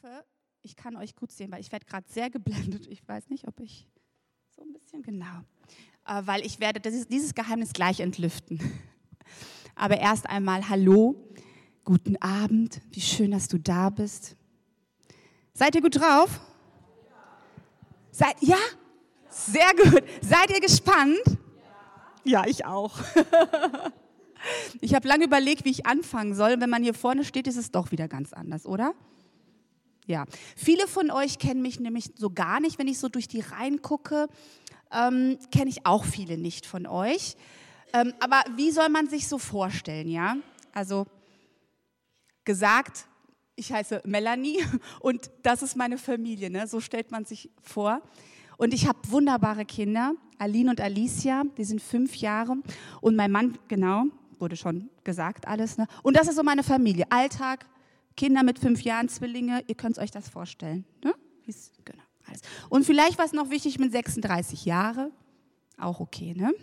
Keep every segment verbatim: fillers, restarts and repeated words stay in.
hoffe, ich kann euch gut sehen, weil ich werde gerade sehr geblendet. Ich weiß nicht, ob ich so ein bisschen genau, äh, weil ich werde dieses, dieses Geheimnis gleich entlüften. Aber erst einmal Hallo, guten Abend, wie schön, dass du da bist. Seid ihr gut drauf? Seid, ja? Sehr gut. Seid ihr gespannt? Ja, ich auch. Ich habe lange überlegt, wie ich anfangen soll. Wenn man hier vorne steht, ist es doch wieder ganz anders, oder? Ja. Viele von euch kennen mich nämlich so gar nicht, wenn ich so durch die Reihen gucke. Ähm, kenne ich auch viele nicht von euch. Ähm, aber wie soll man sich so vorstellen, ja? Also gesagt, ich heiße Melanie und das ist meine Familie, ne? So stellt man sich vor. Und ich habe wunderbare Kinder, Aline und Alicia, die sind fünf Jahre. Und mein Mann, genau, wurde schon gesagt alles. Ne? Und das ist so meine Familie. Alltag, Kinder mit fünf Jahren, Zwillinge, ihr könnt euch das vorstellen. Ne? Genau, alles. Und vielleicht was noch wichtig, ich bin sechsunddreißig Jahre, auch okay, ne?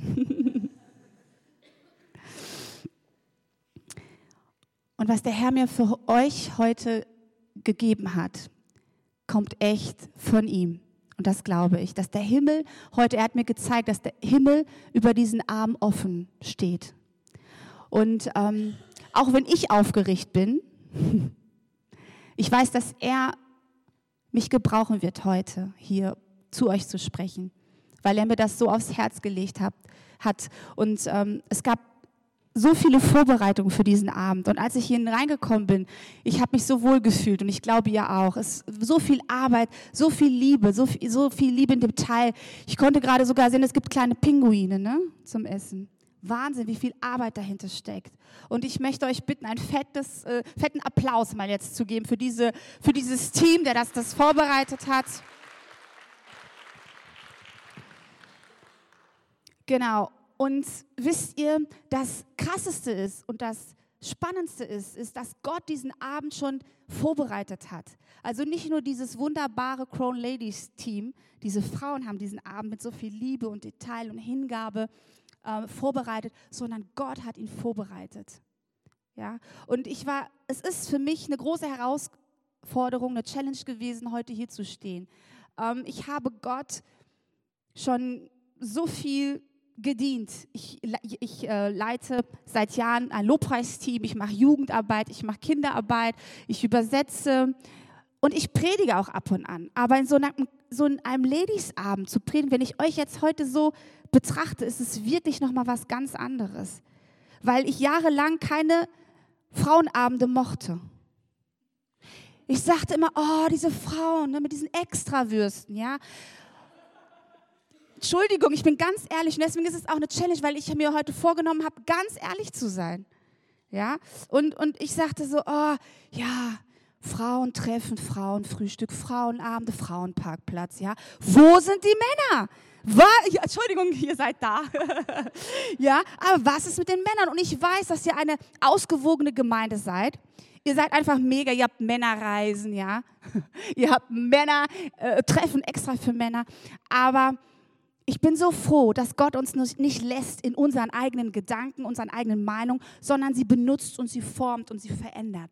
Und was der Herr mir für euch heute gegeben hat, kommt echt von ihm. Und das glaube ich, dass der Himmel heute, er hat mir gezeigt, dass der Himmel über diesen Arm offen steht. Und ähm, auch wenn ich aufgeregt bin, ich weiß, dass er mich gebrauchen wird heute, hier zu euch zu sprechen, weil er mir das so aufs Herz gelegt hat. hat. Und ähm, es gab so viele Vorbereitungen für diesen Abend. Und als ich hier reingekommen bin, ich habe mich so wohl gefühlt und ich glaube ihr auch. Es ist so viel Arbeit, so viel Liebe, so viel, so viel Liebe im Detail. Ich konnte gerade sogar sehen, es gibt kleine Pinguine, ne, zum Essen. Wahnsinn, wie viel Arbeit dahinter steckt. Und ich möchte euch bitten, einen fettes, äh, fetten Applaus mal jetzt zu geben für, diese, für dieses Team, der das, das vorbereitet hat. Genau. Und wisst ihr, das Krasseste ist und das Spannendste ist, ist, dass Gott diesen Abend schon vorbereitet hat. Also nicht nur dieses wunderbare Crown Ladies Team, diese Frauen haben diesen Abend mit so viel Liebe und Detail und Hingabe äh, vorbereitet, sondern Gott hat ihn vorbereitet. Ja? Und ich war, es ist für mich eine große Herausforderung, eine Challenge gewesen, heute hier zu stehen. Ähm, ich habe Gott schon so viel gedient. Ich, ich äh, leite seit Jahren ein Lobpreisteam, ich mache Jugendarbeit, ich mache Kinderarbeit, ich übersetze und ich predige auch ab und an. Aber in so einem, so in einem Ladies-Abend zu predigen, wenn ich euch jetzt heute so betrachte, ist es wirklich nochmal was ganz anderes. Weil ich jahrelang keine Frauenabende mochte. Ich sagte immer, oh, diese Frauen ne, mit diesen Extrawürsten, ja. Entschuldigung, ich bin ganz ehrlich und deswegen ist es auch eine Challenge, weil ich mir heute vorgenommen habe, ganz ehrlich zu sein. Ja? Und, und ich sagte so, oh, ja, Frauentreffen, Frauenfrühstück, Frauenabende, Frauenparkplatz, ja. Wo sind die Männer? Was? Ja, Entschuldigung, ihr seid da. Ja, aber was ist mit den Männern? Und ich weiß, dass ihr eine ausgewogene Gemeinde seid. Ihr seid einfach mega, ihr habt Männerreisen, ja. Ihr habt Männertreffen äh, extra für Männer, aber ich bin so froh, dass Gott uns nicht lässt in unseren eigenen Gedanken, unseren eigenen Meinungen, sondern sie benutzt und sie formt und sie verändert.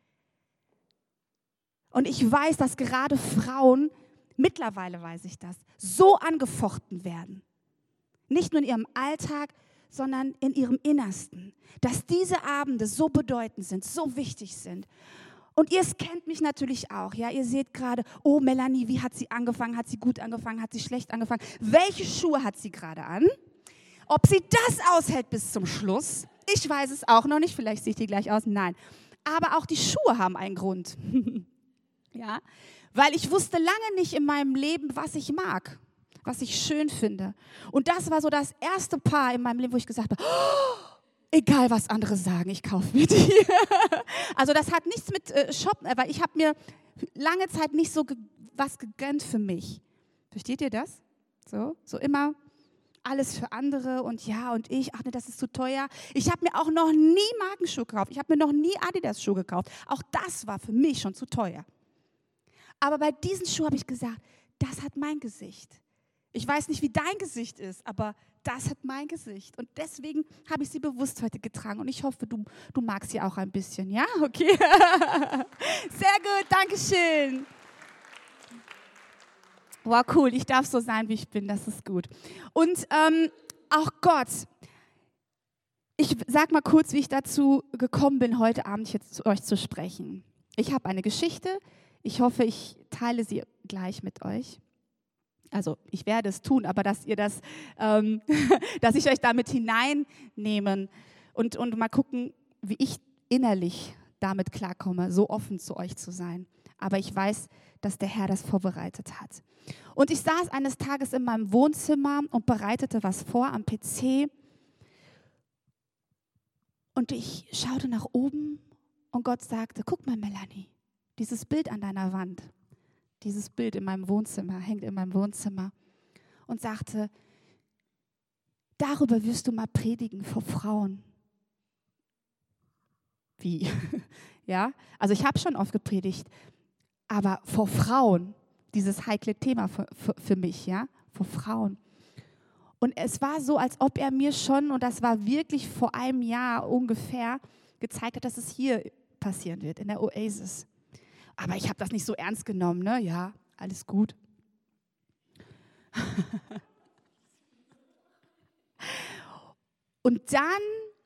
Und ich weiß, dass gerade Frauen, mittlerweile weiß ich das, so angefochten werden. Nicht nur in ihrem Alltag, sondern in ihrem Innersten. Dass diese Abende so bedeutend sind, so wichtig sind. Und ihr kennt mich natürlich auch, ja, ihr seht gerade, oh Melanie, wie hat sie angefangen, hat sie gut angefangen, hat sie schlecht angefangen, welche Schuhe hat sie gerade an, ob sie das aushält bis zum Schluss, ich weiß es auch noch nicht, vielleicht sehe ich die gleich aus, nein, aber auch die Schuhe haben einen Grund, ja, weil ich wusste lange nicht in meinem Leben, was ich mag, was ich schön finde und das war so das erste Paar in meinem Leben, wo ich gesagt habe, oh, egal, was andere sagen, ich kaufe mir die. Also das hat nichts mit äh, Shoppen, weil ich habe mir lange Zeit nicht so ge- was gegönnt für mich. Versteht ihr das? So, so immer alles für andere und ja und ich, ach ne, das ist zu teuer. Ich habe mir auch noch nie Markenschuhe gekauft. Ich habe mir noch nie Adidas-Schuhe gekauft. Auch das war für mich schon zu teuer. Aber bei diesen Schuhen habe ich gesagt, das hat mein Gesicht. Ich weiß nicht, wie dein Gesicht ist, aber das hat mein Gesicht. Und deswegen habe ich sie bewusst heute getragen. Und ich hoffe, du, du magst sie auch ein bisschen. Ja, okay. Sehr gut, danke schön. Wow, cool. Ich darf so sein, wie ich bin. Das ist gut. Und ähm, auch Gott. Ich sag mal kurz, wie ich dazu gekommen bin, heute Abend jetzt zu euch zu sprechen. Ich habe eine Geschichte. Ich hoffe, ich teile sie gleich mit euch. Also ich werde es tun, aber dass ihr das, ähm, dass ich euch damit hineinnehmen und, und mal gucken, wie ich innerlich damit klarkomme, so offen zu euch zu sein. Aber ich weiß, dass der Herr das vorbereitet hat. Und ich saß eines Tages in meinem Wohnzimmer und bereitete was vor am P C. Und ich schaute nach oben und Gott sagte, guck mal, Melanie, dieses Bild an deiner Wand. Dieses Bild in meinem Wohnzimmer, hängt in meinem Wohnzimmer und sagte, darüber wirst du mal predigen vor Frauen. Wie? Ja, also ich habe schon oft gepredigt, aber vor Frauen, dieses heikle Thema für, für, für mich, ja, vor Frauen. Und es war so, als ob er mir schon, und das war wirklich vor einem Jahr ungefähr, gezeigt hat, dass es hier passieren wird, in der Oasis. Aber ich habe das nicht so ernst genommen, ne? Ja, alles gut. Und dann,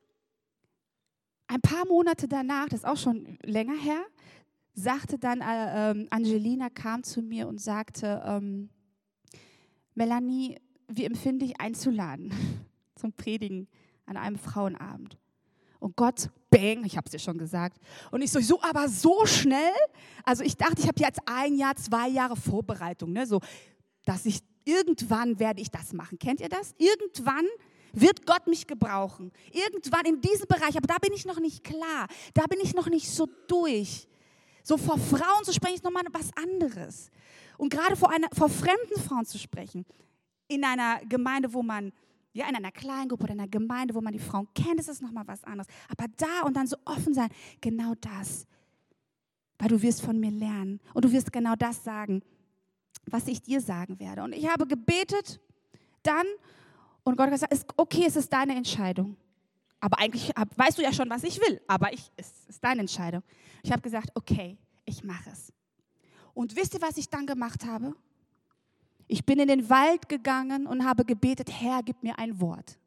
ein paar Monate danach, das ist auch schon länger her, sagte dann, äh, ähm, Angelina kam zu mir und sagte, ähm, Melanie, wie empfinde ich einzuladen zum Predigen an einem Frauenabend? Und Gott, bang, ich habe es dir schon gesagt. Und ich so, so, aber so schnell? Also ich dachte, ich habe jetzt ein Jahr, zwei Jahre Vorbereitung, ne? So, dass ich, irgendwann werde ich das machen. Kennt ihr das? Irgendwann wird Gott mich gebrauchen. Irgendwann in diesem Bereich, aber da bin ich noch nicht klar. Da bin ich noch nicht so durch. So vor Frauen zu sprechen, ist nochmal was anderes. Und gerade vor, einer, vor fremden Frauen zu sprechen, in einer Gemeinde, wo man ja, in einer Kleingruppe oder in einer Gemeinde, wo man die Frauen kennt, ist es nochmal was anderes. Aber da und dann so offen sein, genau das. Weil du wirst von mir lernen und du wirst genau das sagen, was ich dir sagen werde. Und ich habe gebetet dann und Gott hat gesagt, okay, es ist deine Entscheidung. Aber eigentlich weißt du ja schon, was ich will, aber ich, es ist deine Entscheidung. Ich habe gesagt, okay, ich mache es. Und wisst ihr, was ich dann gemacht habe? Ich bin in den Wald gegangen und habe gebetet, Herr, gib mir ein Wort.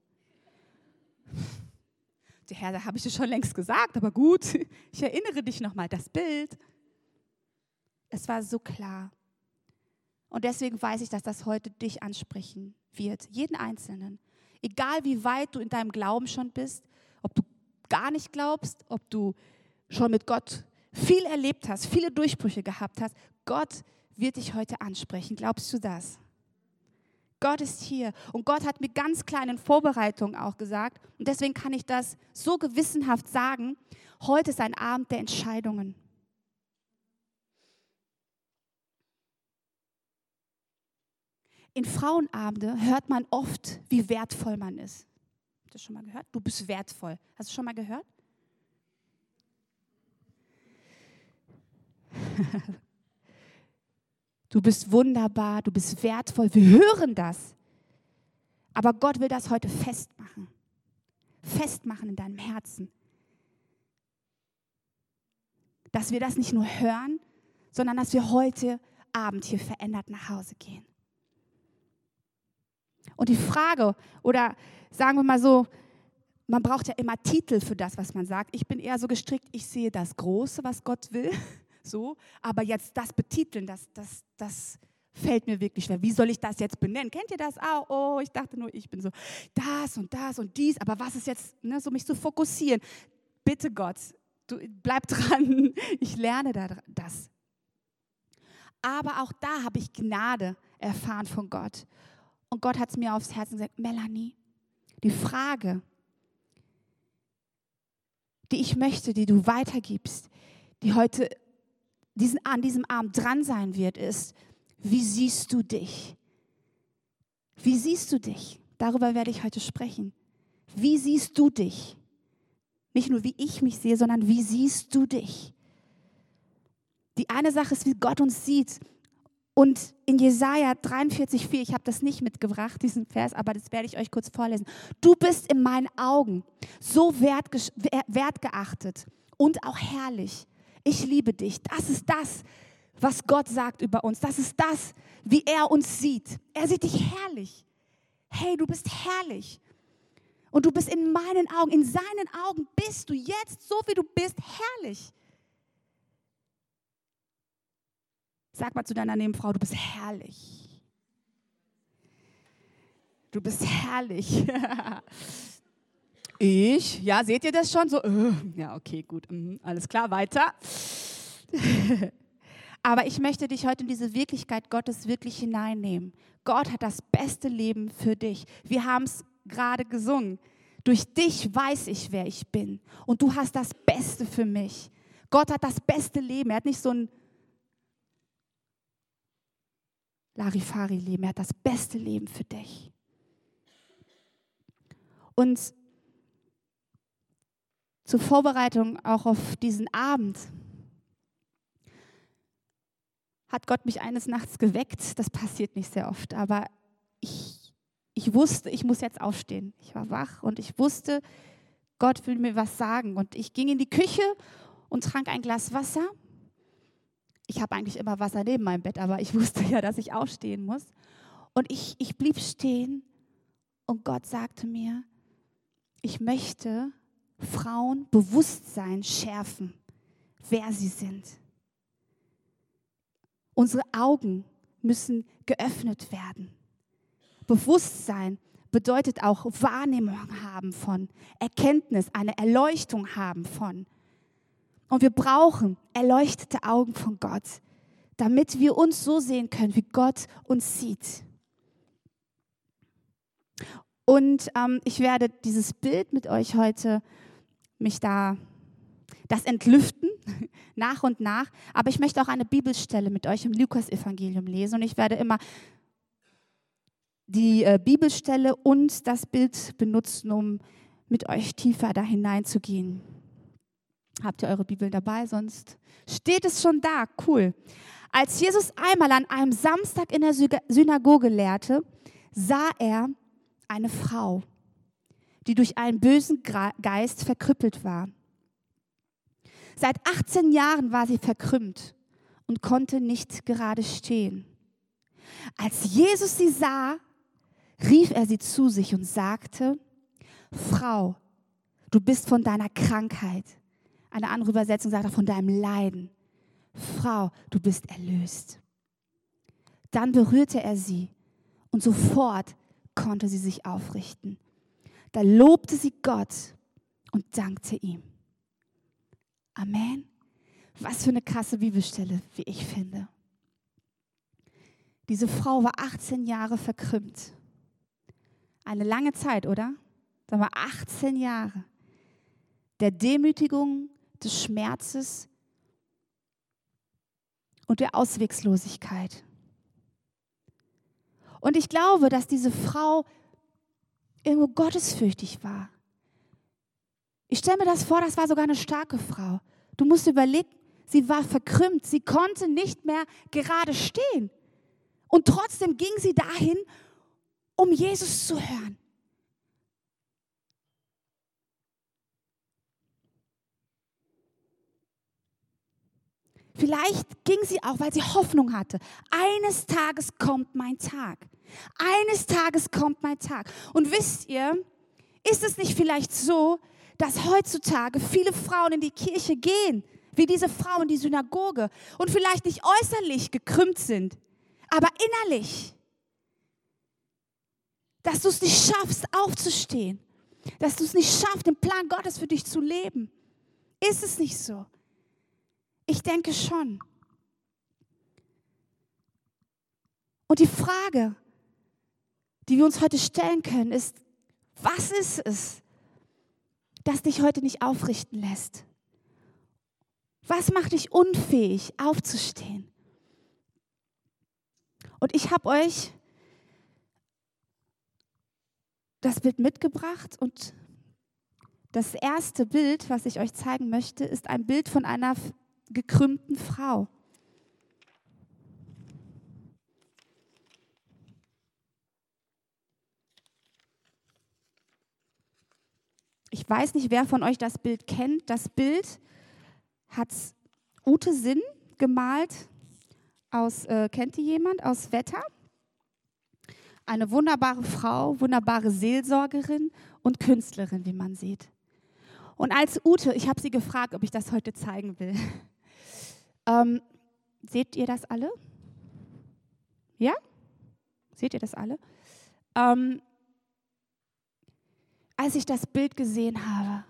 Der Herr, da habe ich dir schon längst gesagt, aber gut, ich erinnere dich nochmal, das Bild. Es war so klar. Und deswegen weiß ich, dass das heute dich ansprechen wird, jeden Einzelnen. Egal wie weit du in deinem Glauben schon bist, ob du gar nicht glaubst, ob du schon mit Gott viel erlebt hast, viele Durchbrüche gehabt hast, Gott wird dich heute ansprechen. Glaubst du das? Gott ist hier und Gott hat mir ganz klar in den Vorbereitungen auch gesagt und deswegen kann ich das so gewissenhaft sagen, heute ist ein Abend der Entscheidungen. In Frauenabende hört man oft, wie wertvoll man ist. Hast du das schon mal gehört? Du bist wertvoll. Hast du schon mal gehört? Du bist wunderbar, du bist wertvoll. Wir hören das. Aber Gott will das heute festmachen. Festmachen in deinem Herzen. Dass wir das nicht nur hören, sondern dass wir heute Abend hier verändert nach Hause gehen. Und die Frage, oder sagen wir mal so, man braucht ja immer Titel für das, was man sagt. Ich bin eher so gestrickt, ich sehe das Große, was Gott will. So, aber jetzt das betiteln, das, das, das fällt mir wirklich schwer. Wie soll ich das jetzt benennen? Kennt ihr das auch? Oh, ich dachte nur, ich bin so das und das und dies, aber was ist jetzt, ne, so mich zu fokussieren? Bitte Gott, du, bleib dran, ich lerne da, das. Aber auch da habe ich Gnade erfahren von Gott. Und Gott hat es mir aufs Herz gesagt, Melanie, die Frage, die ich möchte, die du weitergibst, die heute diesen, an diesem Abend dran sein wird, ist, wie siehst du dich? Wie siehst du dich? Darüber werde ich heute sprechen. Wie siehst du dich? Nicht nur, wie ich mich sehe, sondern wie siehst du dich? Die eine Sache ist, wie Gott uns sieht. Und in Jesaja dreiundvierzig vier, ich habe das nicht mitgebracht, diesen Vers, aber das werde ich euch kurz vorlesen. Du bist in meinen Augen so wertge- wertgeachtet und auch herrlich. Ich liebe dich. Das ist das, was Gott sagt über uns. Das ist das, wie er uns sieht. Er sieht dich herrlich. Hey, du bist herrlich. Und du bist in meinen Augen, in seinen Augen bist du jetzt, so wie du bist, herrlich. Sag mal zu deiner Nebenfrau, du bist herrlich. Du bist herrlich. Ich? Ja, seht ihr das schon? So, uh, ja, okay, gut. Mhm, alles klar, weiter. Aber ich möchte dich heute in diese Wirklichkeit Gottes wirklich hineinnehmen. Gott hat das beste Leben für dich. Wir haben es gerade gesungen. Durch dich weiß ich, wer ich bin. Und du hast das Beste für mich. Gott hat das beste Leben. Er hat nicht so ein Larifari-Leben. Er hat das beste Leben für dich. Und zur Vorbereitung auch auf diesen Abend hat Gott mich eines Nachts geweckt. Das passiert nicht sehr oft, aber ich, ich wusste, ich muss jetzt aufstehen. Ich war wach und ich wusste, Gott will mir was sagen. Und ich ging in die Küche und trank ein Glas Wasser. Ich habe eigentlich immer Wasser neben meinem Bett, aber ich wusste ja, dass ich aufstehen muss. Und ich, ich blieb stehen und Gott sagte mir, ich möchte Frauen Bewusstsein schärfen, wer sie sind. Unsere Augen müssen geöffnet werden. Bewusstsein bedeutet auch Wahrnehmung haben von, Erkenntnis, eine Erleuchtung haben von. Und wir brauchen erleuchtete Augen von Gott, damit wir uns so sehen können, wie Gott uns sieht. Und ähm, ich werde dieses Bild mit euch heute, mich da, das entlüften, nach und nach. Aber ich möchte auch eine Bibelstelle mit euch im Lukas-Evangelium lesen. Und ich werde immer die äh, Bibelstelle und das Bild benutzen, um mit euch tiefer da hineinzugehen. Habt ihr eure Bibel dabei? Sonst steht es schon da. Cool. Als Jesus einmal an einem Samstag in der Synagoge lehrte, sah er eine Frau, die durch einen bösen Geist verkrüppelt war. Seit achtzehn Jahren war sie verkrümmt und konnte nicht gerade stehen. Als Jesus sie sah, rief er sie zu sich und sagte, Frau, du bist von deiner Krankheit. Eine andere Übersetzung sagt, von deinem Leiden. Frau, du bist erlöst. Dann berührte er sie und sofort konnte sie sich aufrichten. Da lobte sie Gott und dankte ihm. Amen. Was für eine krasse Bibelstelle, wie ich finde. Diese Frau war achtzehn Jahre verkrümmt. Eine lange Zeit, oder? Sagen wir achtzehn Jahre. Der Demütigung, des Schmerzes und der Ausweglosigkeit. Und ich glaube, dass diese Frau irgendwo gottesfürchtig war. Ich stelle mir das vor, das war sogar eine starke Frau. Du musst überlegen, sie war verkrümmt, sie konnte nicht mehr gerade stehen. Und trotzdem ging sie dahin, um Jesus zu hören. Vielleicht ging sie auch, weil sie Hoffnung hatte. Eines Tages kommt mein Tag. Eines Tages kommt mein Tag. Und wisst ihr, ist es nicht vielleicht so, dass heutzutage viele Frauen in die Kirche gehen, wie diese Frau in die Synagoge, und vielleicht nicht äußerlich gekrümmt sind, aber innerlich, dass du es nicht schaffst, aufzustehen, dass du es nicht schaffst, den Plan Gottes für dich zu leben. Ist es nicht so? Ich denke schon. Und die Frage, die wir uns heute stellen können, ist, was ist es, das dich heute nicht aufrichten lässt? Was macht dich unfähig, aufzustehen? Und ich habe euch das Bild mitgebracht und das erste Bild, was ich euch zeigen möchte, ist ein Bild von einer gekrümmten Frau. weiß nicht, wer von euch das Bild kennt. Das Bild hat Ute Sinn gemalt aus, äh, kennt die jemand, aus Wetter? Eine wunderbare Frau, wunderbare Seelsorgerin und Künstlerin, wie man sieht. Und als Ute, ich habe sie gefragt, ob ich das heute zeigen will. Ähm, seht ihr das alle? Ja? Seht ihr das alle? Ähm, als ich das Bild gesehen habe,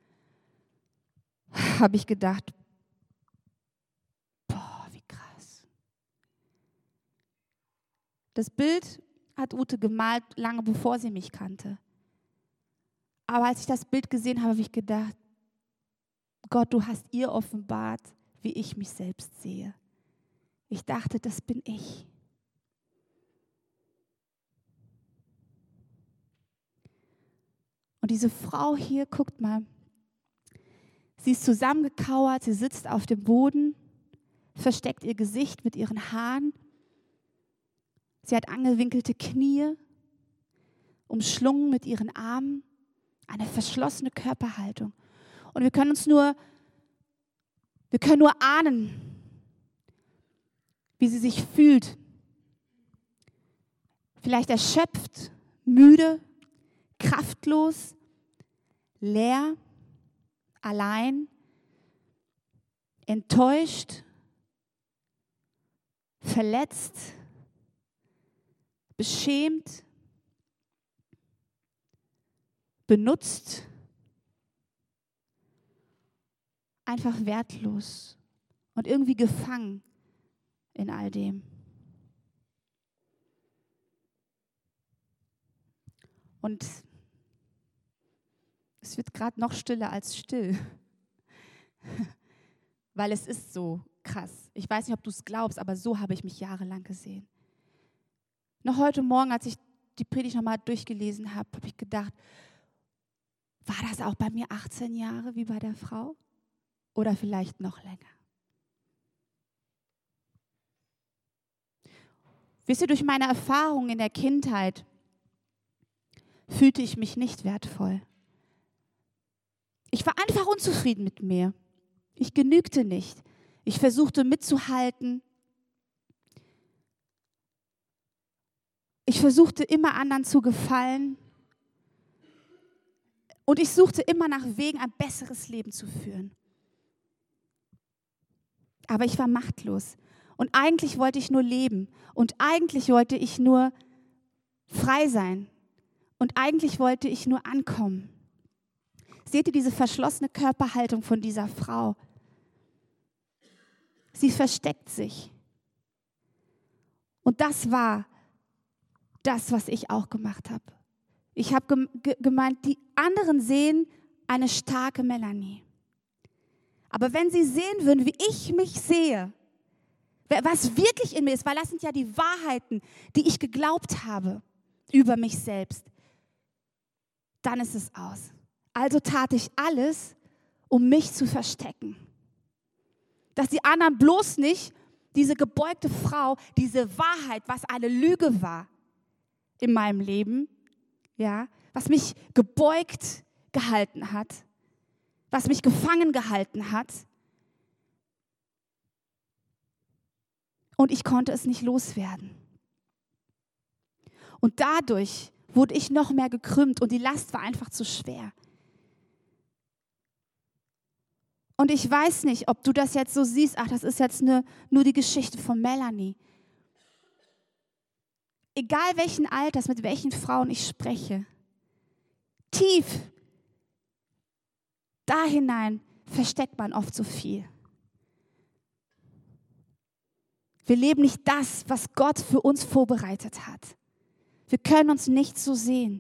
habe ich gedacht, boah, wie krass. Das Bild hat Ute gemalt, lange bevor sie mich kannte. Aber als ich das Bild gesehen habe, habe ich gedacht, Gott, du hast ihr offenbart, wie ich mich selbst sehe. Ich dachte, das bin ich. Und diese Frau hier, guckt mal, sie ist zusammengekauert, sie sitzt auf dem Boden, versteckt ihr Gesicht mit ihren Haaren. Sie hat angewinkelte Knie, umschlungen mit ihren Armen, eine verschlossene Körperhaltung. Und wir können uns nur, wir können nur ahnen, wie sie sich fühlt. Vielleicht erschöpft, müde, kraftlos, leer, allein, enttäuscht, verletzt, beschämt, benutzt, einfach wertlos und irgendwie gefangen in all dem. Und es wird gerade noch stiller als still, weil es ist so krass. Ich weiß nicht, ob du es glaubst, aber so habe ich mich jahrelang gesehen. Noch heute Morgen, als ich die Predigt nochmal durchgelesen habe, habe ich gedacht, war das auch bei mir achtzehn Jahre wie bei der Frau? Oder vielleicht noch länger? Wisst ihr, durch meine Erfahrungen in der Kindheit fühlte ich mich nicht wertvoll. Ich war einfach unzufrieden mit mir. Ich genügte nicht. Ich versuchte mitzuhalten. Ich versuchte immer anderen zu gefallen. Und ich suchte immer nach Wegen, ein besseres Leben zu führen. Aber ich war machtlos. Und eigentlich wollte ich nur leben. Und eigentlich wollte ich nur frei sein. Und eigentlich wollte ich nur ankommen. Seht ihr diese verschlossene Körperhaltung von dieser Frau? Sie versteckt sich. Und das war das, was ich auch gemacht habe. Ich habe gemeint, die anderen sehen eine starke Melanie. Aber wenn sie sehen würden, wie ich mich sehe, was wirklich in mir ist, weil das sind ja die Wahrheiten, die ich geglaubt habe über mich selbst, dann ist es aus. Also tat ich alles, um mich zu verstecken. Dass die anderen bloß nicht diese gebeugte Frau, diese Wahrheit, was eine Lüge war in meinem Leben, ja, was mich gebeugt gehalten hat, was mich gefangen gehalten hat. Und ich konnte es nicht loswerden. Und dadurch wurde ich noch mehr gekrümmt und die Last war einfach zu schwer. Und ich weiß nicht, ob du das jetzt so siehst, ach, das ist jetzt eine, nur die Geschichte von Melanie. Egal welchen Alters, mit welchen Frauen ich spreche, tief da hinein versteckt man oft so viel. Wir leben nicht das, was Gott für uns vorbereitet hat. Wir können uns nicht so sehen.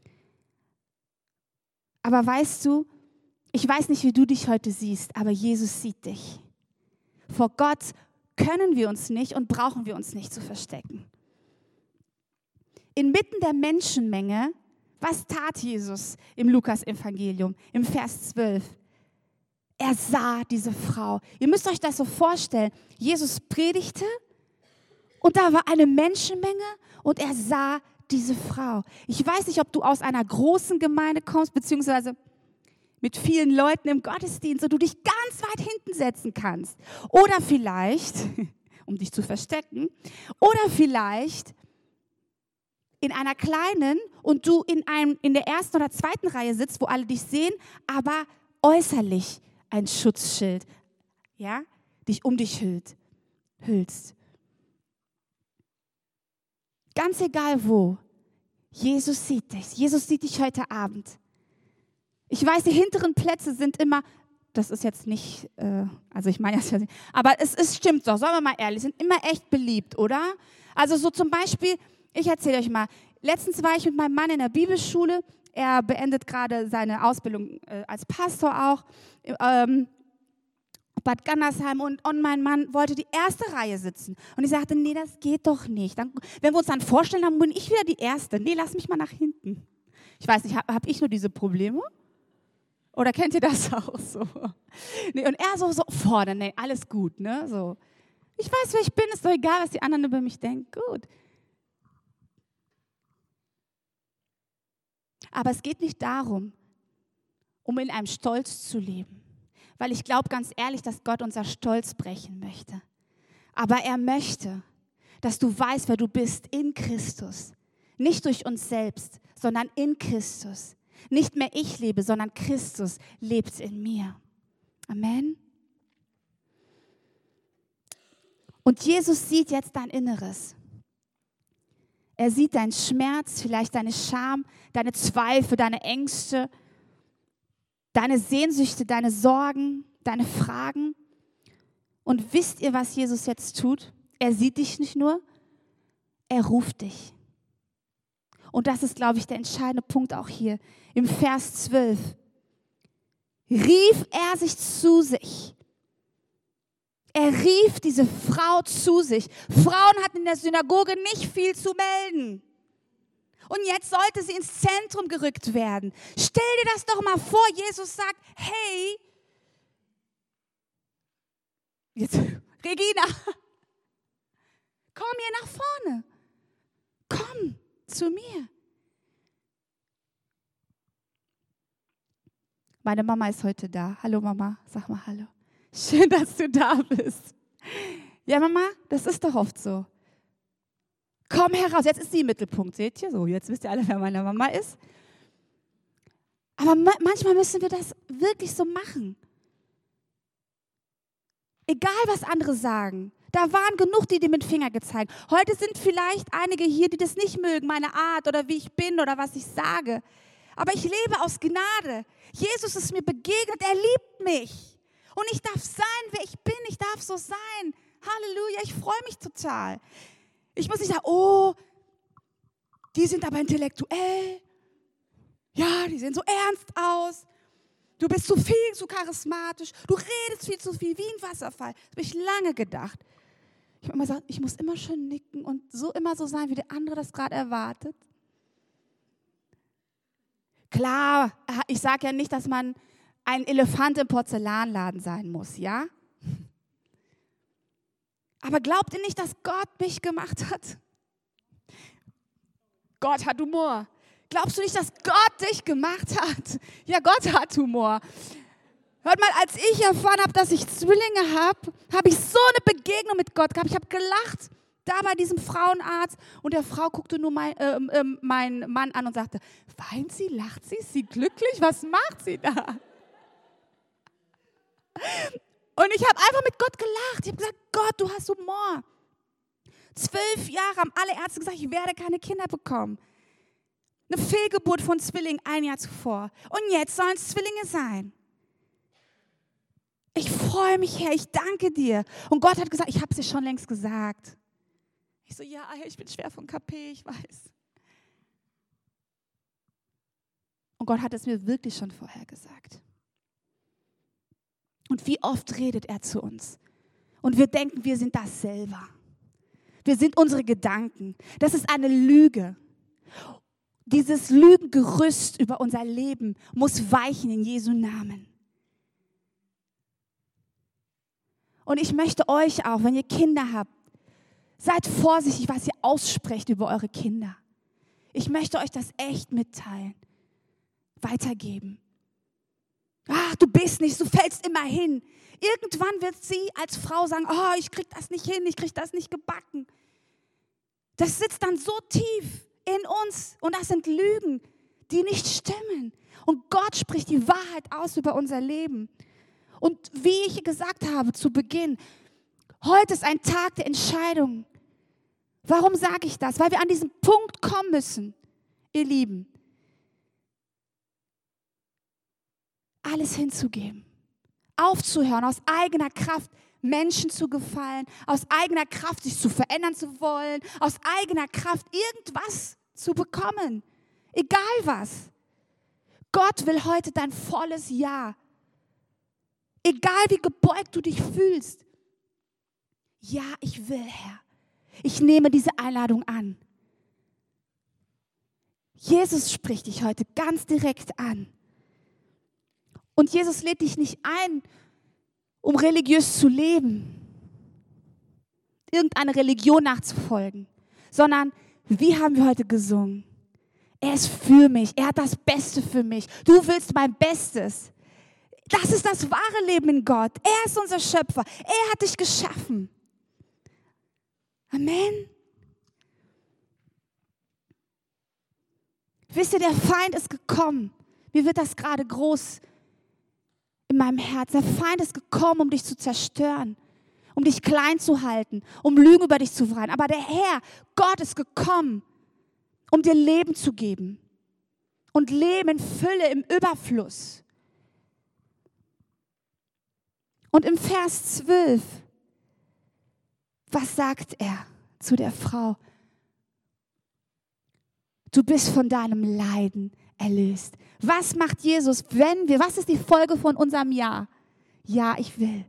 Aber weißt du, ich weiß nicht, wie du dich heute siehst, aber Jesus sieht dich. Vor Gott können wir uns nicht und brauchen wir uns nicht zu verstecken. Inmitten der Menschenmenge, was tat Jesus im Lukas-Evangelium, im Vers zwölf? Er sah diese Frau. Ihr müsst euch das so vorstellen. Jesus predigte und da war eine Menschenmenge und er sah diese Frau. Ich weiß nicht, ob du aus einer großen Gemeinde kommst, beziehungsweise mit vielen Leuten im Gottesdienst und du dich ganz weit hinten setzen kannst. Oder vielleicht, um dich zu verstecken, oder vielleicht in einer kleinen und du in, einem, in der ersten oder zweiten Reihe sitzt, wo alle dich sehen, aber äußerlich ein Schutzschild, ja, dich um dich hüllt, hüllst. Ganz egal wo, Jesus sieht dich. Jesus sieht dich heute Abend. Ich weiß, die hinteren Plätze sind immer, das ist jetzt nicht, äh, also ich meine das ja nicht, aber es, es stimmt doch, sollen wir mal ehrlich, sind immer echt beliebt, oder? Also so zum Beispiel, ich erzähle euch mal, letztens war ich mit meinem Mann in der Bibelschule, er beendet gerade seine Ausbildung äh, als Pastor auch, ähm, Bad Gandersheim und, und mein Mann wollte die erste Reihe sitzen. Und ich sagte, nee, das geht doch nicht. Dann, wenn wir uns dann vorstellen, dann bin ich wieder die Erste. Nee, lass mich mal nach hinten. Ich weiß nicht, habe hab ich nur diese Probleme? Oder kennt ihr das auch so? Nee, und er so, so vorne, nee, alles gut, ne? So. Ich weiß, wer ich bin, ist doch egal, was die anderen über mich denken. Gut. Aber es geht nicht darum, um in einem Stolz zu leben. Weil ich glaube ganz ehrlich, dass Gott unser Stolz brechen möchte. Aber er möchte, dass du weißt, wer du bist in Christus. Nicht durch uns selbst, sondern in Christus. Nicht mehr ich lebe, sondern Christus lebt in mir. Amen. Und Jesus sieht jetzt dein Inneres. Er sieht deinen Schmerz, vielleicht deine Scham, deine Zweifel, deine Ängste, deine Sehnsüchte, deine Sorgen, deine Fragen. Und wisst ihr, was Jesus jetzt tut? Er sieht dich nicht nur, er ruft dich. Und das ist, glaube ich, der entscheidende Punkt auch hier. Im Vers zwölf rief er sich zu sich. Er rief diese Frau zu sich. Frauen hatten in der Synagoge nicht viel zu melden. Und jetzt sollte sie ins Zentrum gerückt werden. Stell dir das doch mal vor, Jesus sagt, hey, jetzt, Regina, komm hier nach vorne. Komm zu mir. Meine Mama ist heute da. Hallo Mama, sag mal hallo. Schön, dass du da bist. Ja Mama, das ist doch oft so. Komm heraus, jetzt ist sie im Mittelpunkt, seht ihr? So, jetzt wisst ihr alle, wer meine Mama ist. Aber ma- manchmal müssen wir das wirklich so machen. Egal, was andere sagen. Da waren genug, die dir mit dem Finger gezeigt. Heute sind vielleicht einige hier, die das nicht mögen, meine Art oder wie ich bin oder was ich sage. Aber ich lebe aus Gnade. Jesus ist mir begegnet, er liebt mich. Und ich darf sein, wer ich bin, ich darf so sein. Halleluja, ich freue mich total. Ich muss nicht sagen, oh, die sind aber intellektuell. Ja, die sehen so ernst aus. Du bist zu viel, zu charismatisch. Du redest viel zu viel, wie ein Wasserfall. Das habe ich lange gedacht. Ich habe immer gesagt, ich muss immer schön nicken und so immer so sein, wie der andere das gerade erwartet. Klar, ich sage ja nicht, dass man ein Elefant im Porzellanladen sein muss, ja? Aber glaubt ihr nicht, dass Gott mich gemacht hat? Gott hat Humor. Glaubst du nicht, dass Gott dich gemacht hat? Ja, Gott hat Humor. Hört mal, als ich erfahren habe, dass ich Zwillinge habe, habe ich so eine Begegnung mit Gott gehabt. Ich habe gelacht, da bei diesem Frauenarzt. Und der Frau guckte nur mein, äh, äh, meinen Mann an und sagte, weint sie, lacht sie, ist sie glücklich? Was macht sie da? Und ich habe einfach mit Gott gelacht. Ich habe gesagt, Gott, du hast Humor. Zwölf Jahre haben alle Ärzte gesagt, ich werde keine Kinder bekommen. Eine Fehlgeburt von Zwillingen ein Jahr zuvor. Und jetzt sollen es Zwillinge sein. Ich freue mich, Herr, ich danke dir. Und Gott hat gesagt, ich habe es dir schon längst gesagt. Ich so, ja, ich bin schwer von K P, ich weiß. Und Gott hat es mir wirklich schon vorher gesagt. Und wie oft redet er zu uns? Und wir denken, wir sind das selber. Wir sind unsere Gedanken. Das ist eine Lüge. Dieses Lügengerüst über unser Leben muss weichen in Jesu Namen. Und ich möchte euch auch, wenn ihr Kinder habt, seid vorsichtig, was ihr aussprecht über eure Kinder. Ich möchte euch das echt mitteilen, weitergeben. Ach, du bist nichts, du fällst immer hin. Irgendwann wird sie als Frau sagen, oh, ich krieg das nicht hin, ich krieg das nicht gebacken. Das sitzt dann so tief in uns und das sind Lügen, die nicht stimmen. Und Gott spricht die Wahrheit aus über unser Leben. Und wie ich gesagt habe zu Beginn, heute ist ein Tag der Entscheidung. Warum sage ich das? Weil wir an diesen Punkt kommen müssen, ihr Lieben. Alles hinzugeben. Aufzuhören, aus eigener Kraft Menschen zu gefallen, aus eigener Kraft sich zu verändern zu wollen, aus eigener Kraft irgendwas zu bekommen. Egal was. Gott will heute dein volles Ja. Egal wie gebeugt du dich fühlst. Ja, ich will, Herr. Ich nehme diese Einladung an. Jesus spricht dich heute ganz direkt an. Und Jesus lädt dich nicht ein, um religiös zu leben, irgendeine Religion nachzufolgen, sondern wie haben wir heute gesungen? Er ist für mich, er hat das Beste für mich. Du willst mein Bestes. Das ist das wahre Leben in Gott. Er ist unser Schöpfer. Er hat dich geschaffen. Amen. Wisst ihr, der Feind ist gekommen. Mir wird das gerade groß in meinem Herzen. Der Feind ist gekommen, um dich zu zerstören, um dich klein zu halten, um Lügen über dich zu verbreiten. Aber der Herr, Gott ist gekommen, um dir Leben zu geben. Und Leben in Fülle, im Überfluss. Und im Vers zwölf, was sagt er zu der Frau? Du bist von deinem Leiden erlöst. Was macht Jesus, wenn wir, was ist die Folge von unserem Ja? Ja, ich will.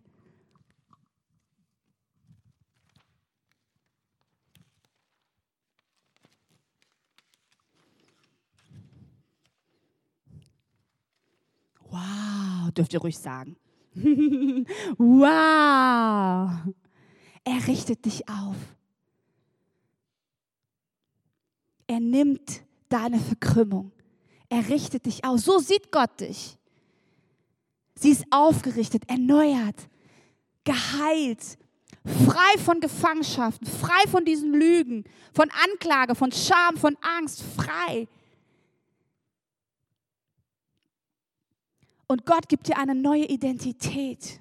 Wow, dürft ihr ruhig sagen. Wow. Er richtet dich auf. Er nimmt deine Verkrümmung. Er richtet dich auf. So sieht Gott dich. Sie ist aufgerichtet, erneuert, geheilt, frei von Gefangenschaften, frei von diesen Lügen, von Anklage, von Scham, von Angst, frei. Und Gott gibt dir eine neue Identität.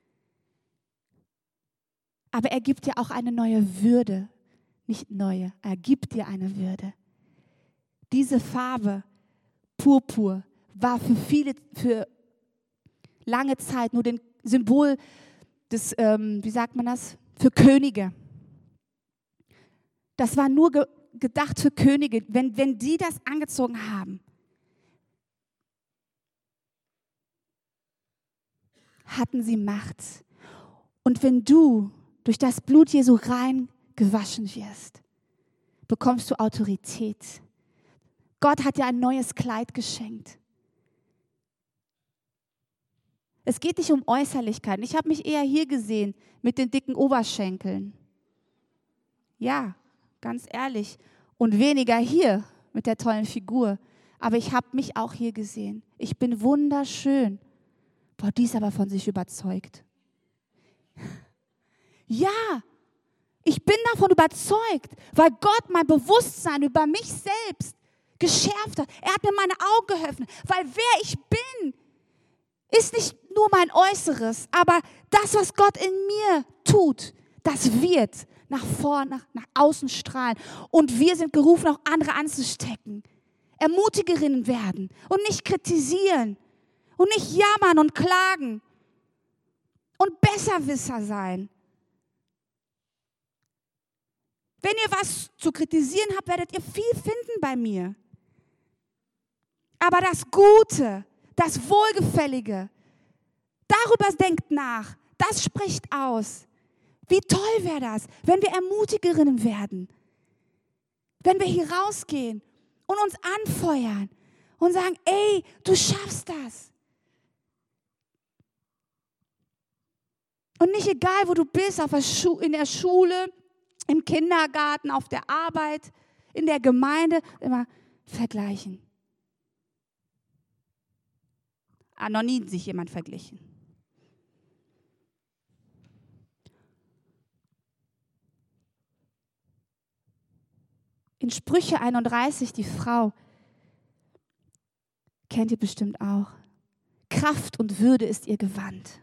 Aber er gibt dir auch eine neue Würde. Nicht neue, er gibt dir eine Würde. Diese Farbe, Purpur, war für viele, für lange Zeit nur das Symbol des, ähm, wie sagt man das, für Könige. Das war nur ge- gedacht für Könige, wenn, wenn die das angezogen haben. Hatten sie Macht. Und wenn du durch das Blut Jesu rein gewaschen wirst, bekommst du Autorität. Gott hat dir ein neues Kleid geschenkt. Es geht nicht um Äußerlichkeiten. Ich habe mich eher hier gesehen mit den dicken Oberschenkeln. Ja, ganz ehrlich. Und weniger hier mit der tollen Figur. Aber ich habe mich auch hier gesehen. Ich bin wunderschön. Boah, die ist aber von sich überzeugt. Ja, ich bin davon überzeugt, weil Gott mein Bewusstsein über mich selbst geschärft hat. Er hat mir meine Augen geöffnet, weil wer ich bin, ist nicht nur mein Äußeres, aber das, was Gott in mir tut, das wird nach vorn, nach, nach außen strahlen. Und wir sind gerufen, auch andere anzustecken. Ermutigerinnen werden und nicht kritisieren und nicht jammern und klagen und Besserwisser sein. Wenn ihr was zu kritisieren habt, werdet ihr viel finden bei mir. Aber das Gute, das Wohlgefällige, darüber denkt nach, das spricht aus. Wie toll wäre das, wenn wir Ermutigerinnen werden. Wenn wir hier rausgehen und uns anfeuern und sagen, ey, du schaffst das. Und nicht egal, wo du bist, auf der Schu- in der Schule, im Kindergarten, auf der Arbeit, in der Gemeinde, immer vergleichen. Ah, noch nie sich jemand verglichen. In Sprüche einunddreißig, die Frau, kennt ihr bestimmt auch. Kraft und Würde ist ihr Gewand.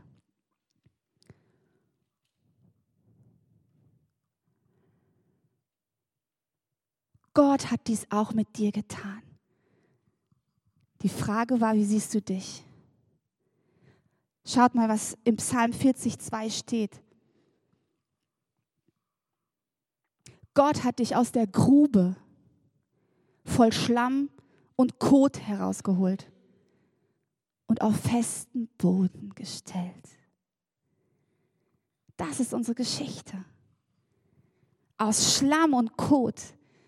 Gott hat dies auch mit dir getan. Die Frage war, wie siehst du dich? Schaut mal, was im Psalm vierzig, zwei steht. Gott hat dich aus der Grube voll Schlamm und Kot herausgeholt und auf festen Boden gestellt. Das ist unsere Geschichte. Aus Schlamm und Kot.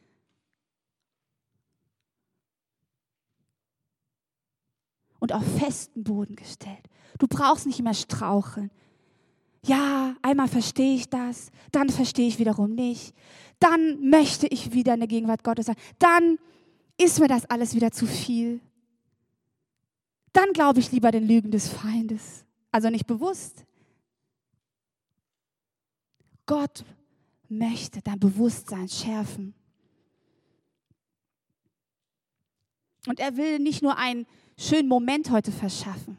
Und auf festen Boden gestellt. Du brauchst nicht mehr straucheln. Ja, einmal verstehe ich das, dann verstehe ich wiederum nicht. Dann möchte ich wieder in der Gegenwart Gottes sein. Dann ist mir das alles wieder zu viel. Dann glaube ich lieber den Lügen des Feindes. Also nicht bewusst. Gott möchte dein Bewusstsein schärfen. Und er will nicht nur einen schönen Moment heute verschaffen.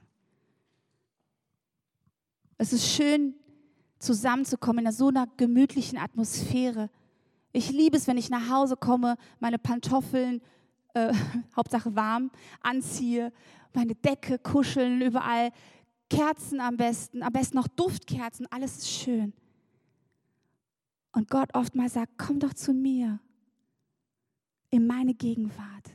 Es ist schön, zusammenzukommen in so einer gemütlichen Atmosphäre. Ich liebe es, wenn ich nach Hause komme, meine Pantoffeln, äh, Hauptsache warm, anziehe, meine Decke kuscheln, überall Kerzen am besten, am besten noch Duftkerzen, alles ist schön. Und Gott oftmals sagt, komm doch zu mir, in meine Gegenwart.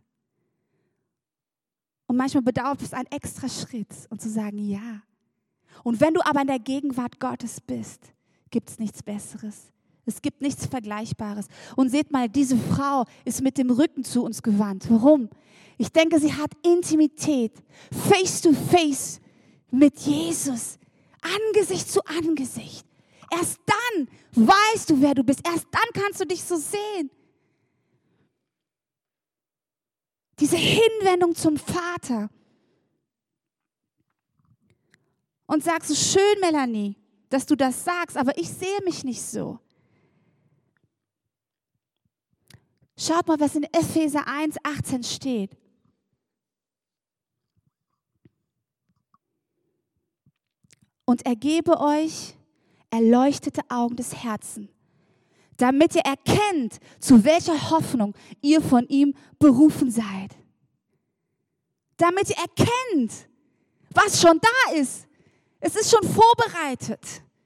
Und manchmal bedarf es einen extra Schritt und zu sagen, ja. Und wenn du aber in der Gegenwart Gottes bist, gibt es nichts Besseres. Es gibt nichts Vergleichbares. Und seht mal, diese Frau ist mit dem Rücken zu uns gewandt. Warum? Ich denke, sie hat Intimität, face to face mit Jesus, Angesicht zu Angesicht. Erst dann weißt du, wer du bist. Erst dann kannst du dich so sehen. Diese Hinwendung zum Vater. Und sagst du, schön, Melanie, dass du das sagst, aber ich sehe mich nicht so. Schaut mal, was in Epheser eins, achtzehn steht. Und er gebe euch erleuchtete Augen des Herzens, damit ihr erkennt, zu welcher Hoffnung ihr von ihm berufen seid. Damit ihr erkennt, was schon da ist. Es ist schon vorbereitet.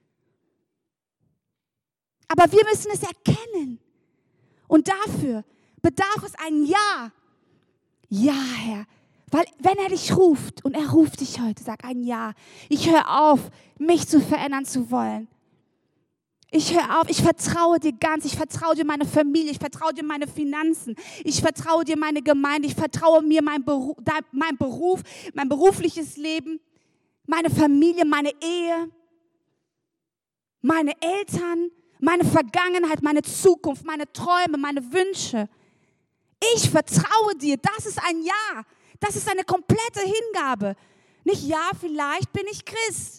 Aber wir müssen es erkennen. Und dafür bedarf es ein Ja. Ja, Herr. Weil wenn er dich ruft, und er ruft dich heute, sag ein Ja. Ich höre auf, mich zu verändern zu wollen. Ich höre auf, ich vertraue dir ganz, ich vertraue dir meine Familie, ich vertraue dir meine Finanzen, ich vertraue dir meine Gemeinde, ich vertraue mir mein Beruf, mein Beruf, mein berufliches Leben, meine Familie, meine Ehe, meine Eltern, meine Vergangenheit, meine Zukunft, meine Träume, meine Wünsche. Ich vertraue dir, das ist ein Ja, das ist eine komplette Hingabe. Nicht ja, vielleicht bin ich Christ.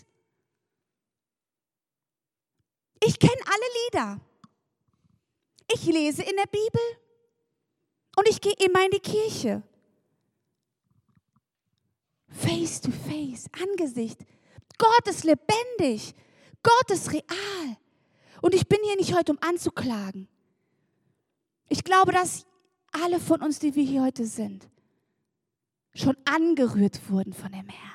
Ich kenne alle Lieder. Ich lese in der Bibel und ich gehe immer in die Kirche. Face to face, Angesicht. Gott ist lebendig. Gott ist real. Und ich bin hier nicht heute, um anzuklagen. Ich glaube, dass alle von uns, die wir hier heute sind, schon angerührt wurden von dem Herrn.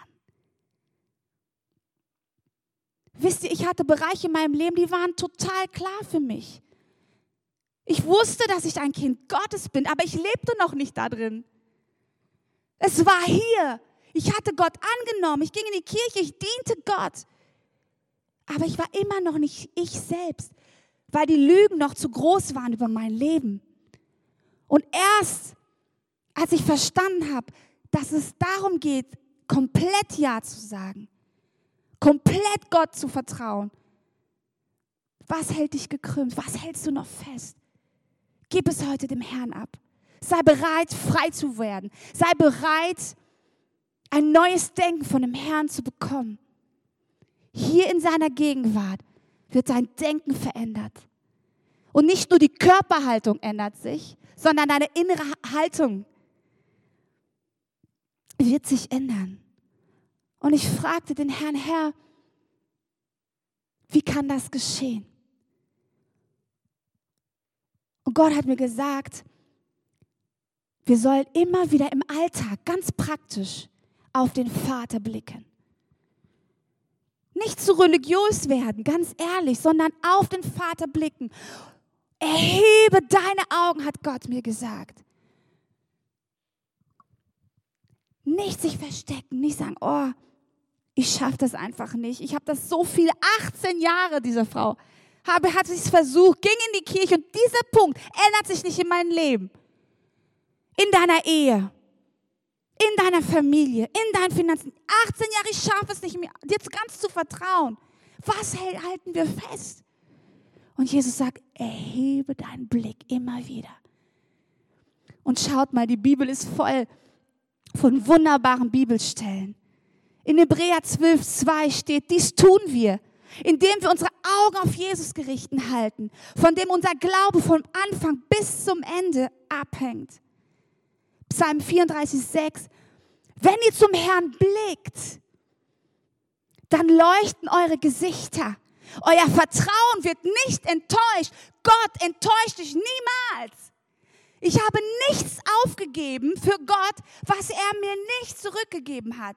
Wisst ihr, ich hatte Bereiche in meinem Leben, die waren total klar für mich. Ich wusste, dass ich ein Kind Gottes bin, aber ich lebte noch nicht da drin. Es war hier. Ich hatte Gott angenommen. Ich ging in die Kirche, ich diente Gott. Aber ich war immer noch nicht ich selbst, weil die Lügen noch zu groß waren über mein Leben. Und erst, als ich verstanden habe, dass es darum geht, komplett Ja zu sagen, komplett Gott zu vertrauen. Was hält dich gekrümmt? Was hältst du noch fest? Gib es heute dem Herrn ab. Sei bereit, frei zu werden. Sei bereit, ein neues Denken von dem Herrn zu bekommen. Hier in seiner Gegenwart wird dein Denken verändert. Und nicht nur die Körperhaltung ändert sich, sondern deine innere Haltung wird sich ändern. Und ich fragte den Herrn, Herr, wie kann das geschehen? Und Gott hat mir gesagt, wir sollen immer wieder im Alltag ganz praktisch auf den Vater blicken. Nicht zu religiös werden, ganz ehrlich, sondern auf den Vater blicken. Erhebe deine Augen, hat Gott mir gesagt. Nicht sich verstecken, nicht sagen, oh, ich schaffe das einfach nicht. Ich habe das so viele, achtzehn Jahre, diese Frau, habe, hat es versucht, ging in die Kirche und dieser Punkt ändert sich nicht in meinem Leben. In deiner Ehe, in deiner Familie, in deinen Finanzen. achtzehn Jahre, ich schaffe es nicht mehr, dir ganz zu vertrauen. Was halten wir fest? Und Jesus sagt, erhebe deinen Blick immer wieder. Und schaut mal, die Bibel ist voll von wunderbaren Bibelstellen. In Hebräer zwölf, zwei steht, dies tun wir, indem wir unsere Augen auf Jesus gerichtet halten, von dem unser Glaube vom Anfang bis zum Ende abhängt. Psalm vierunddreißig, sechs. Wenn ihr zum Herrn blickt, dann leuchten eure Gesichter. Euer Vertrauen wird nicht enttäuscht. Gott enttäuscht dich niemals. Ich habe nichts aufgegeben für Gott, was er mir nicht zurückgegeben hat.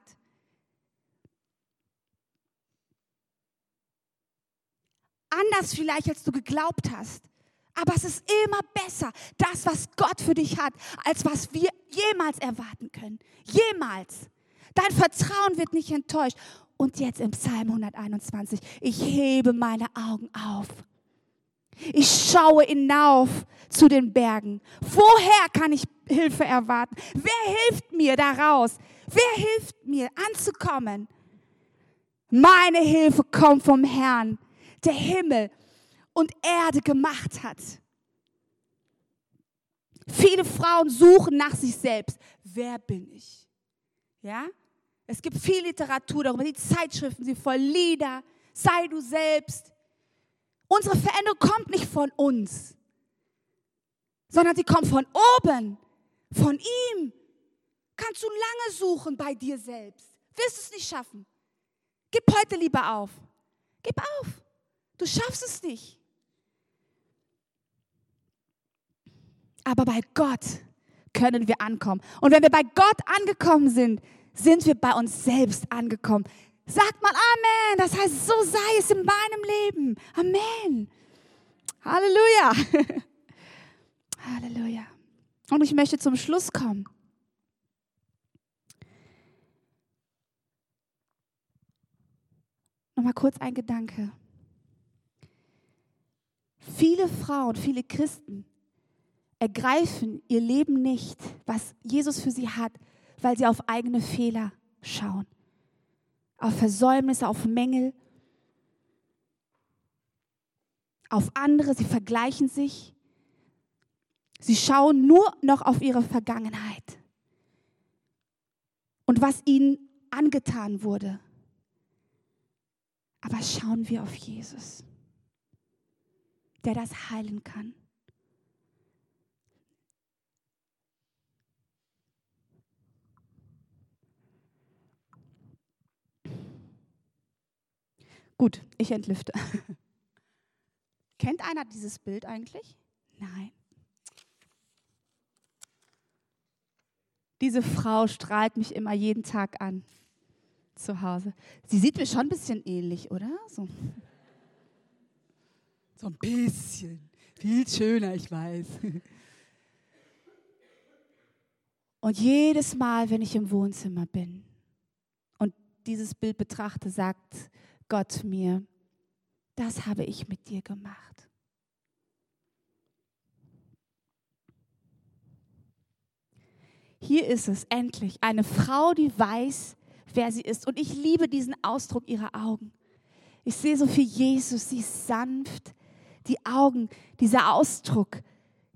Anders vielleicht, als du geglaubt hast. Aber es ist immer besser, das, was Gott für dich hat, als was wir jemals erwarten können. Jemals. Dein Vertrauen wird nicht enttäuscht. Und jetzt im Psalm hunderteinundzwanzig, ich hebe meine Augen auf. Ich schaue hinauf zu den Bergen. Woher kann ich Hilfe erwarten? Wer hilft mir daraus? Wer hilft mir anzukommen? Meine Hilfe kommt vom Herrn, der Himmel und Erde gemacht hat. Viele Frauen suchen nach sich selbst. Wer bin ich? Ja? Es gibt viel Literatur darüber, die Zeitschriften sind voll Lieder. Sei du selbst. Unsere Veränderung kommt nicht von uns, sondern sie kommt von oben, von ihm. Kannst du lange suchen bei dir selbst. Wirst du es nicht schaffen. Gib heute lieber auf. Gib auf. Du schaffst es nicht. Aber bei Gott können wir ankommen. Und wenn wir bei Gott angekommen sind, sind wir bei uns selbst angekommen. Sagt mal Amen. Das heißt, so sei es in meinem Leben. Amen. Halleluja. Halleluja. Und ich möchte zum Schluss kommen. Nochmal kurz ein Gedanke. Viele Frauen, viele Christen ergreifen ihr Leben nicht, was Jesus für sie hat, weil sie auf eigene Fehler schauen. Auf Versäumnisse, auf Mängel, auf andere. Sie vergleichen sich. Sie schauen nur noch auf ihre Vergangenheit und was ihnen angetan wurde. Aber schauen wir auf Jesus, der das heilen kann. Gut, ich entlüfte. Kennt einer dieses Bild eigentlich? Nein. Diese Frau strahlt mich immer jeden Tag an zu Hause. Sie sieht mir schon ein bisschen ähnlich, oder? So, so ein bisschen. Viel schöner, ich weiß. Und jedes Mal, wenn ich im Wohnzimmer bin und dieses Bild betrachte, sagt Gott mir, das habe ich mit dir gemacht. Hier ist es endlich, eine Frau, die weiß, wer sie ist. Und ich liebe diesen Ausdruck ihrer Augen. Ich sehe so viel Jesus, sie ist sanft, die Augen, dieser Ausdruck,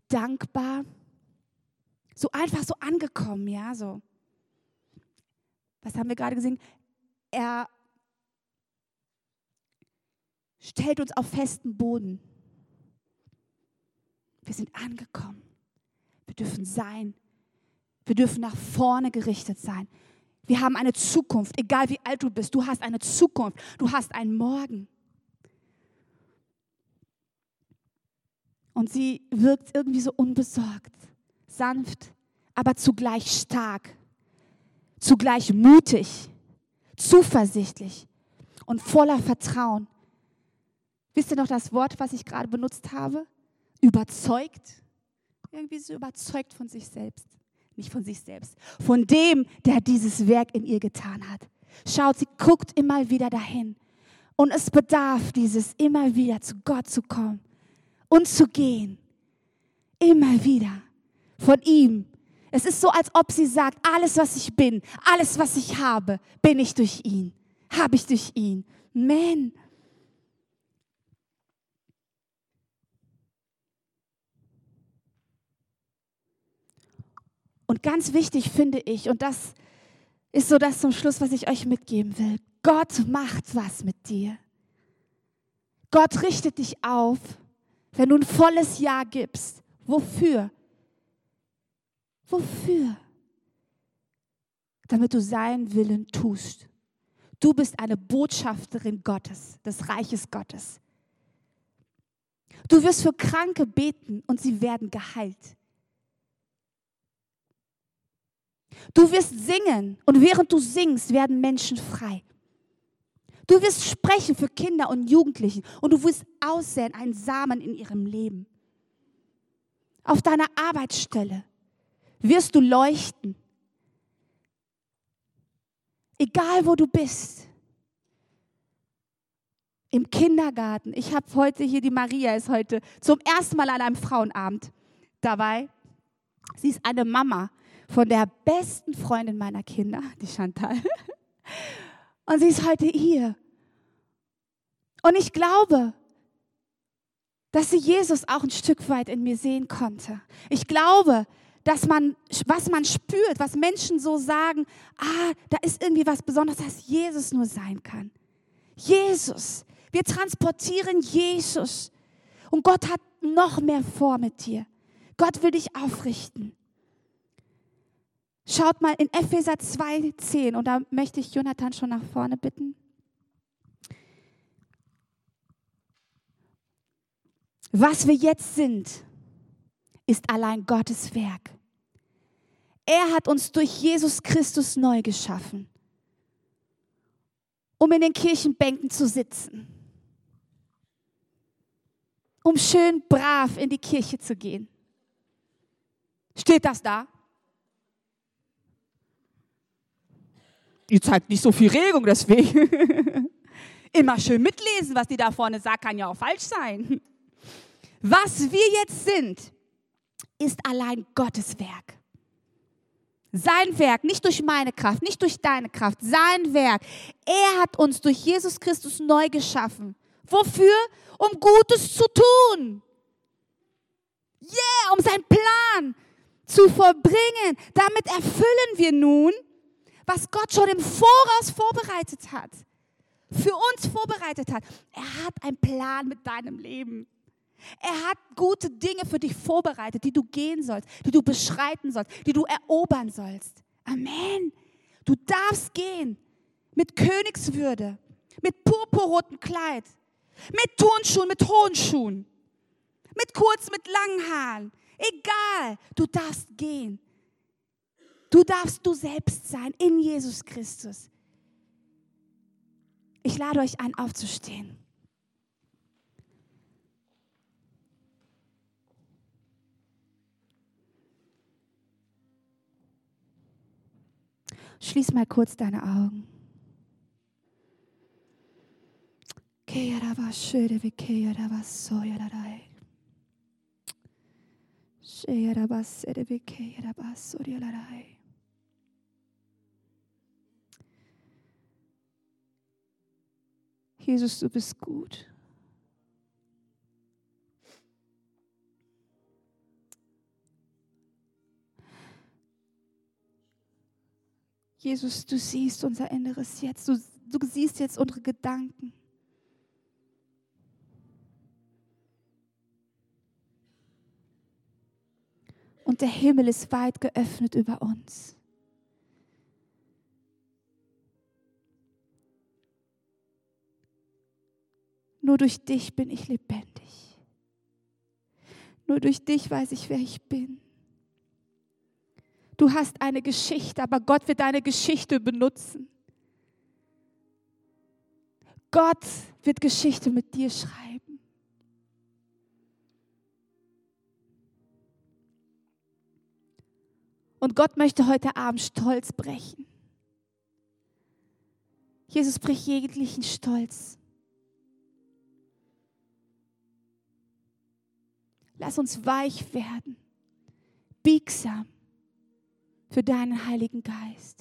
dankbar, so einfach so angekommen, ja, so. was haben wir gerade gesehen? Er stellt uns auf festen Boden. Wir sind angekommen. Wir dürfen sein. Wir dürfen nach vorne gerichtet sein. Wir haben eine Zukunft, egal wie alt du bist. Du hast eine Zukunft. Du hast einen Morgen. Und sie wirkt irgendwie so unbesorgt, sanft, aber zugleich stark, zugleich mutig, zuversichtlich und voller Vertrauen. Wisst ihr noch das Wort, was ich gerade benutzt habe? Überzeugt. Irgendwie so überzeugt von sich selbst. Nicht von sich selbst, von dem, der dieses Werk in ihr getan hat. Schaut, sie guckt immer wieder dahin. Und es bedarf dieses, immer wieder zu Gott zu kommen und zu gehen. Immer wieder von ihm. Es ist so, als ob sie sagt, alles, was ich bin, alles, was ich habe, bin ich durch ihn. Habe ich durch ihn. Amen. Und ganz wichtig finde ich, und das ist so das zum Schluss, was ich euch mitgeben will. Gott macht was mit dir. Gott richtet dich auf, wenn du ein volles Ja gibst. Wofür? Wofür? Damit du seinen Willen tust. Du bist eine Botschafterin Gottes, des Reiches Gottes. Du wirst für Kranke beten und sie werden geheilt. Du wirst singen und während du singst, werden Menschen frei. Du wirst sprechen für Kinder und Jugendlichen und du wirst aussäen einen Samen in ihrem Leben. Auf deiner Arbeitsstelle wirst du leuchten. Egal wo du bist. Im Kindergarten. Ich habe heute hier, die Maria ist heute zum ersten Mal an einem Frauenabend dabei. Sie ist eine Mama von der besten Freundin meiner Kinder, die Chantal. Und sie ist heute hier. Und ich glaube, dass sie Jesus auch ein Stück weit in mir sehen konnte. Ich glaube, dass man, was man spürt, was Menschen so sagen, ah, da ist irgendwie was Besonderes, dass Jesus nur sein kann. Jesus. Wir transportieren Jesus. Und Gott hat noch mehr vor mit dir. Gott will dich aufrichten. Schaut mal in Epheser zwei zehn und da möchte ich Jonathan schon nach vorne bitten. Was wir jetzt sind, ist allein Gottes Werk. Er hat uns durch Jesus Christus neu geschaffen, um in den Kirchenbänken zu sitzen, um schön brav in die Kirche zu gehen. Steht das da? Die zeigt nicht so viel Regung, deswegen. Immer schön mitlesen, was die da vorne sagt, kann ja auch falsch sein. Was wir jetzt sind, ist allein Gottes Werk. Sein Werk, nicht durch meine Kraft, nicht durch deine Kraft, sein Werk. Er hat uns durch Jesus Christus neu geschaffen. Wofür? Um Gutes zu tun. Yeah, um seinen Plan zu vollbringen. Damit erfüllen wir nun, was Gott schon im Voraus vorbereitet hat. Für uns vorbereitet hat. Er hat einen Plan mit deinem Leben. Er hat gute Dinge für dich vorbereitet, die du gehen sollst, die du beschreiten sollst, die du erobern sollst. Amen. Du darfst gehen mit Königswürde, mit purpurrotem Kleid, mit Turnschuhen, mit hohen Schuhen, mit kurz, mit langen Haaren. Egal, du darfst gehen. Du darfst du selbst sein in Jesus Christus. Ich lade euch ein, aufzustehen. Schließ mal kurz deine Augen. Jesus, du bist gut. Jesus, du siehst unser Inneres jetzt. Du, du siehst jetzt unsere Gedanken. Und der Himmel ist weit geöffnet über uns. Nur durch dich bin ich lebendig. Nur durch dich weiß ich, wer ich bin. Du hast eine Geschichte, aber Gott wird deine Geschichte benutzen. Gott wird Geschichte mit dir schreiben. Und Gott möchte heute Abend Stolz brechen. Jesus, brich jeglichen Stolz. Lass uns weich werden, biegsam für deinen Heiligen Geist.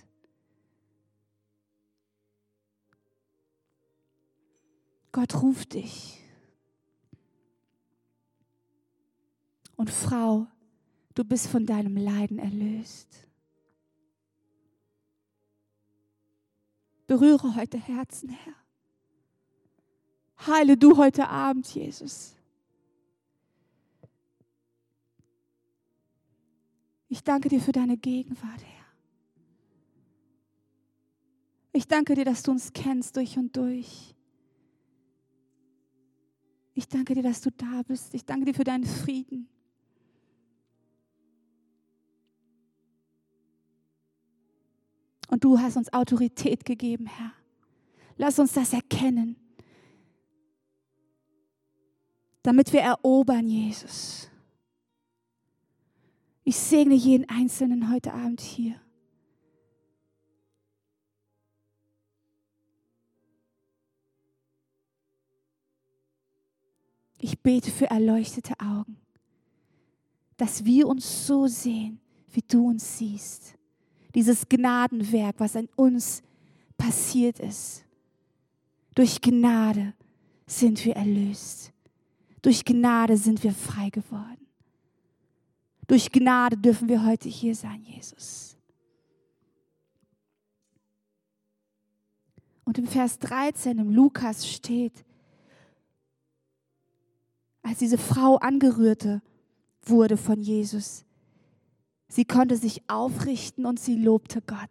Gott ruft dich. Und Frau, du bist von deinem Leiden erlöst. Berühre heute Herzen, Herr. Heile du heute Abend, Jesus. Ich danke dir für deine Gegenwart, Herr. Ich danke dir, dass du uns kennst durch und durch. Ich danke dir, dass du da bist. Ich danke dir für deinen Frieden. Und du hast uns Autorität gegeben, Herr. Lass uns das erkennen, damit wir erobern, Jesus. Ich segne jeden Einzelnen heute Abend hier. Ich bete für erleuchtete Augen, dass wir uns so sehen, wie du uns siehst. Dieses Gnadenwerk, was in uns passiert ist. Durch Gnade sind wir erlöst. Durch Gnade sind wir frei geworden. Durch Gnade dürfen wir heute hier sein, Jesus. Und im Vers dreizehn im Lukas steht, als diese Frau angerührte wurde von Jesus, sie konnte sich aufrichten und sie lobte Gott.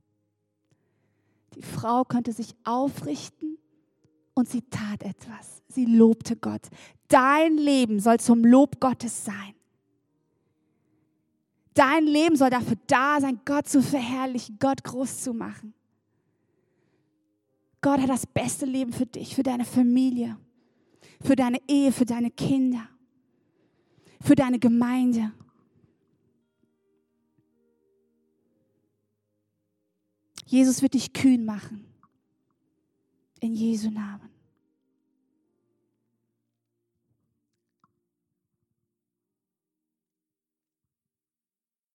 Die Frau konnte sich aufrichten und sie tat etwas. Sie lobte Gott. Dein Leben soll zum Lob Gottes sein. Dein Leben soll dafür da sein, Gott zu verherrlichen, Gott groß zu machen. Gott hat das beste Leben für dich, für deine Familie, für deine Ehe, für deine Kinder, für deine Gemeinde. Jesus wird dich kühn machen. In Jesu Namen.